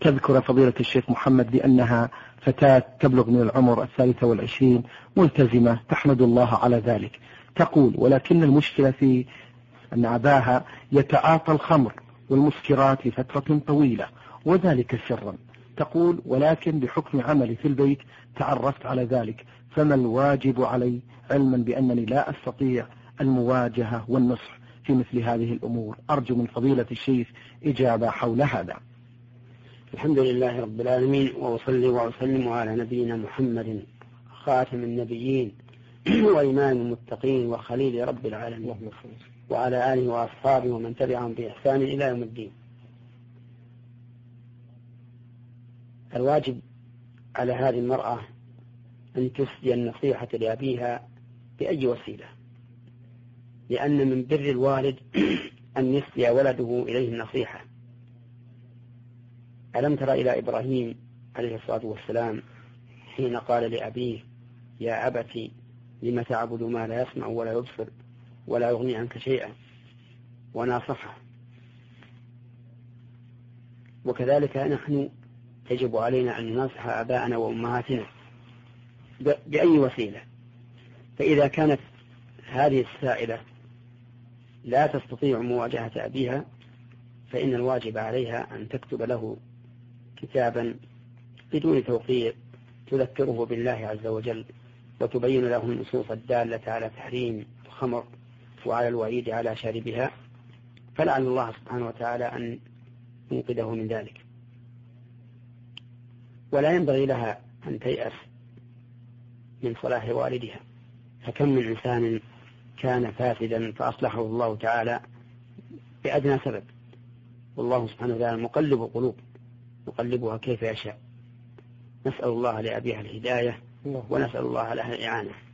تذكر فضيلة الشيخ محمد بأنها فتاة تبلغ من العمر 23 ملتزمة تحمد الله على ذلك. تقول: ولكن المشكلة في أن أباها يتعاطى الخمر والمسكرات لفترة طويلة وذلك سرا. تقول: ولكن بحكم عملي في البيت تعرفت على ذلك، فما الواجب علي علما بأنني لا أستطيع المواجهة والنصح في مثل هذه الأمور؟ أرجو من فضيلة الشيخ إجابة حول هذا. الحمد لله رب العالمين، وأصلي وأسلم على نبينا محمد خاتم النبيين وإمام المتقين وخليل رب العالمين، وعلى آله وأصحابه ومن تبعهم بإحسان إلى يوم الدين. الواجب على هذه المرأة أن تسدي النصيحة لأبيها بأي وسيلة، لأن من بر الوالد أن يسدي ولده إليه النصيحة. ألم تر إلى إبراهيم عليه الصلاة والسلام حين قال لأبيه: يا أبت لم تعبد ما لا يسمع ولا يبصر ولا يغني عنك شيئا، وناصحه. وكذلك نحن يجب علينا أن ننصح آباءنا وأمهاتنا بأي وسيلة. فإذا كانت هذه السائلة لا تستطيع مواجهة أبيها، فإن الواجب عليها أن تكتب له كتابا بدون توقيع تذكره بالله عز وجل، وتبين له النصوص الدالة على تحريم الخمر وعلى الوعيد على شاربها، فلعل الله سبحانه وتعالى أن ينقذه من ذلك. ولا ينبغي لها أن تيأس من صلاح والدها، فكم من إنسان كان فاسدا فأصلحه الله تعالى بأدنى سبب، والله سبحانه وتعالى مقلب قلوب يقلبها كيف يشاء. نسأل الله لأبيها الهداية ونسأل الله لها الإعانة.